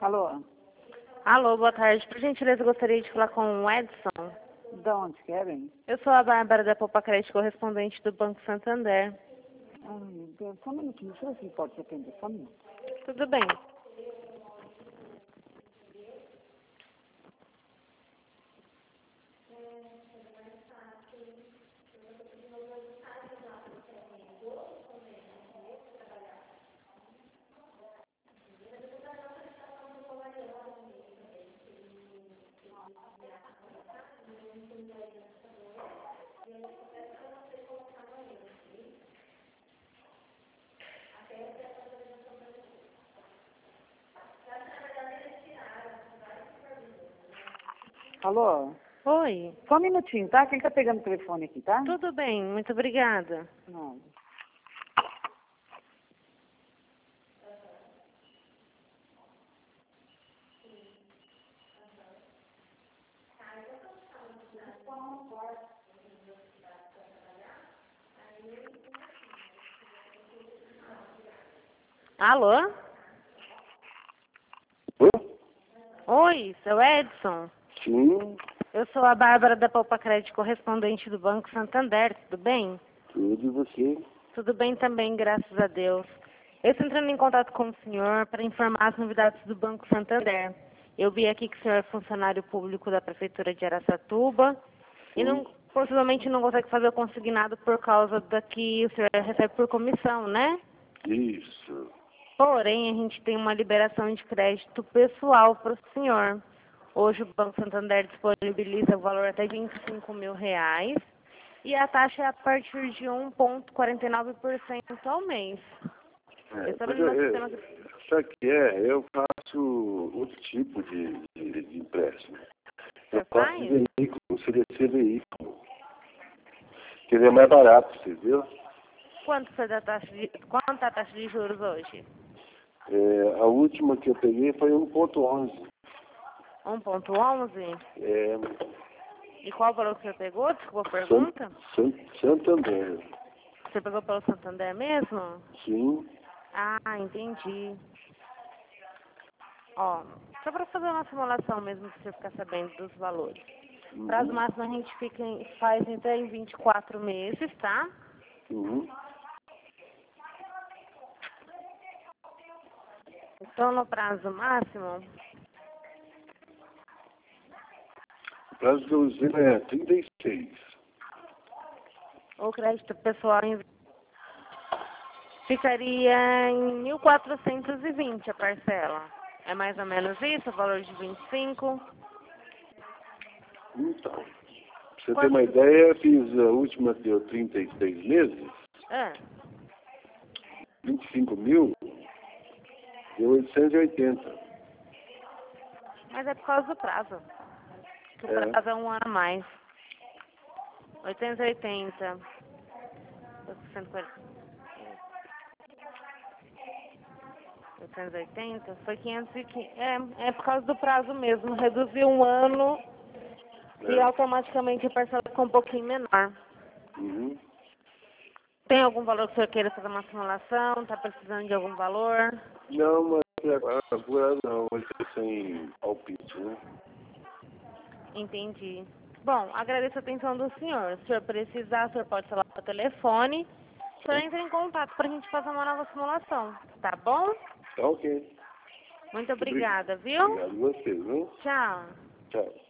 Alô? Alô, boa tarde. Por gentileza, eu gostaria de falar com o Edson. De onde querem? Eu sou a Bárbara da Poupa Crédito, correspondente do Banco Santander. Só um minutinho, deixa eu ver se pode atender, só um minuto. Tudo bem. Alô? Oi. Só um minutinho, tá? Quem tá pegando o telefone aqui, tá? Tudo bem, muito obrigada. Não. Alô? Oi? Oi, seu Edson? Sim, Eu sou a Bárbara da Poupa Crédito, correspondente do Banco Santander. Tudo bem? tudo e você. Tudo bem também, graças a Deus. Eu estou entrando em contato com o senhor para informar as novidades do Banco Santander. Eu vi aqui que o senhor é funcionário público da Prefeitura de Araçatuba e possivelmente não consegue fazer o consignado por causa da que o senhor recebe por comissão, né? Isso. Porém, a gente tem uma liberação de crédito pessoal para o senhor. Hoje o Banco Santander disponibiliza o valor até R$ 25.000 e a taxa é a partir de 1,49% ao mês. Eu estou vendo no sistema que... Sabe o que é? Eu faço outro tipo de empréstimo. Eu Você faço faz? de veículo, oferecer veículo. Que ele é mais barato, você viu? Quanto é a taxa de juros hoje? A última que eu peguei foi 1,11. 1,11? E qual valor que você pegou? Desculpa a pergunta. Santander. Você pegou pelo Santander mesmo? Sim. Ah, entendi. Ó, só para fazer uma simulação mesmo, para você ficar sabendo dos valores. Prazo máximo a gente faz até em 24 meses, tá? Uhum. Então, no prazo máximo, O prazo que eu usei é 36. o crédito pessoal ficaria em 1.420 a parcela. É mais ou menos isso, o valor de 25? Então, pra você ter uma ideia, eu fiz a última que deu 36 meses, É. 25 mil, deu 880. Mas é por causa do prazo. Que o prazo é um ano a mais. 880. 880 foi 515. É por causa do prazo mesmo. Reduziu um ano e automaticamente a parcela ficou um pouquinho menor. Uhum. Tem algum valor que o senhor queira fazer uma simulação? Está precisando de algum valor? Não, mas agora não, hoje é sem palpite, né? Entendi. Bom, agradeço a atenção do senhor. Se o senhor precisar, o senhor pode falar pelo telefone. O senhor entra em contato para a gente fazer uma nova simulação. Tá bom? Tá ok. Muito obrigada, viu? Obrigado a você, viu? Tchau. Tchau.